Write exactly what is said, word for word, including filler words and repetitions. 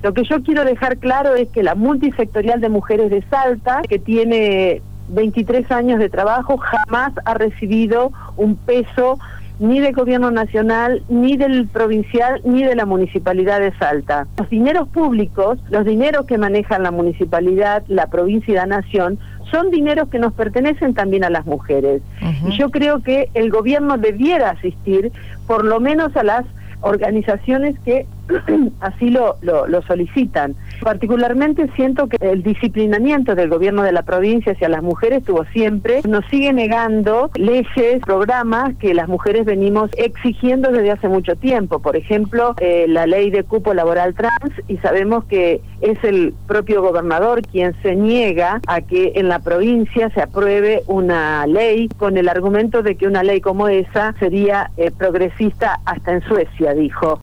Lo que yo quiero dejar claro es que la multisectorial de mujeres de Salta, que tiene veintitrés años de trabajo, jamás ha recibido un peso ni del gobierno nacional, ni del provincial, ni de la municipalidad de Salta. Los dineros públicos, los dineros que manejan la municipalidad, la provincia y la nación, son dineros que nos pertenecen también a las mujeres. Uh-huh. Y yo creo que el gobierno debiera asistir por lo menos a las organizaciones que así lo, lo, lo solicitan. Particularmente siento que el disciplinamiento del gobierno de la provincia hacia las mujeres tuvo siempre, nos sigue negando leyes, programas que las mujeres venimos exigiendo desde hace mucho tiempo. Por ejemplo, eh, la ley de cupo laboral trans, y sabemos que es el propio gobernador quien se niega a que en la provincia se apruebe una ley con el argumento de que una ley como esa sería eh, progresista hasta en Suecia, dijo.